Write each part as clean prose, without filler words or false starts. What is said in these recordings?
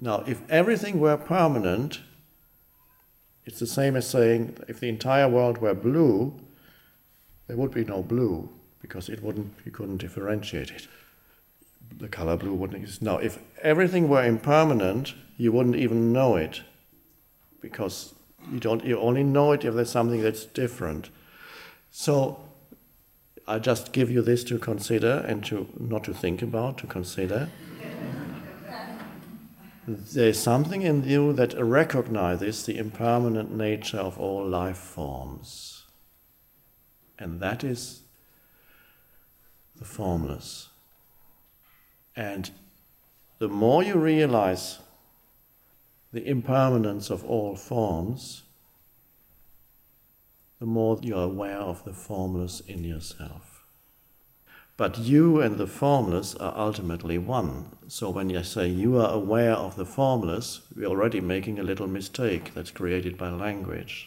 Now, if everything were permanent, it's the same as saying if the entire world were blue, there would be no blue, because you couldn't differentiate it. The color blue wouldn't exist. Now, if everything were impermanent, you wouldn't even know it, because you only know it if there's something that's different. So I just give you this to consider and not to think about, to consider. There's something in you that recognizes the impermanent nature of all life forms. And that is the formless. And the more you realize the impermanence of all forms, the more you're aware of the formless in yourself. But you and the formless are ultimately one. So when you say you are aware of the formless, we're already making a little mistake that's created by language.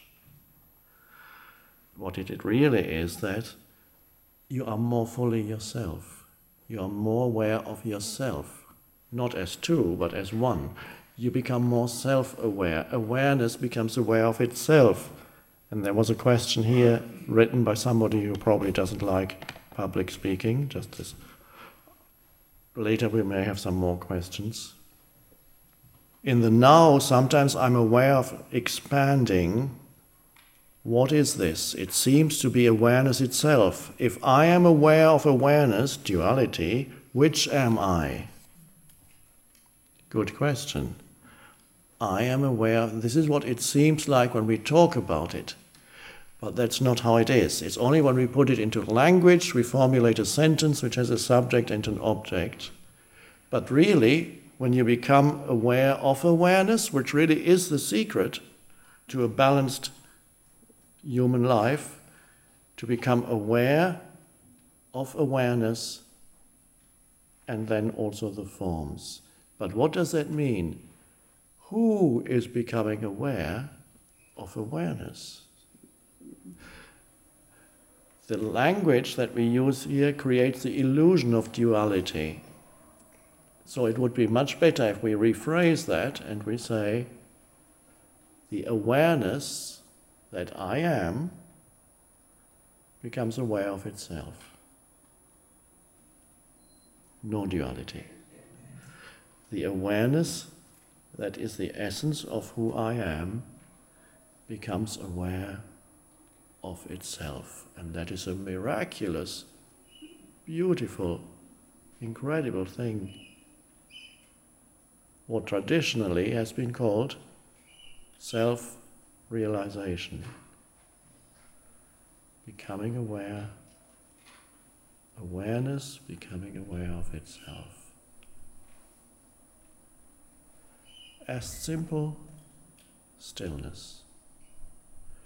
What it really is that you are more fully yourself. You are more aware of yourself, not as two, but as one. You become more self-aware. Awareness becomes aware of itself. And there was a question here written by somebody who probably doesn't like public speaking, just as later we may have some more questions. In the now, sometimes I'm aware of expanding. What is this? It seems to be awareness itself. If I am aware of awareness, duality, which am I? Good question. I am aware, this is what it seems like when we talk about it. But that's not how it is. It's only when we put it into language, we formulate a sentence which has a subject and an object. But really, when you become aware of awareness, which really is the secret to a balanced human life, to become aware of awareness and then also the forms. But what does that mean? Who is becoming aware of awareness? The language that we use here creates the illusion of duality. So it would be much better if we rephrase that and we say, the awareness that I am becomes aware of itself. No duality. The awareness that is the essence of who I am becomes aware of itself. And that is a miraculous, beautiful, incredible thing. What traditionally has been called self-realization. Becoming aware, awareness becoming aware of itself. As simple stillness.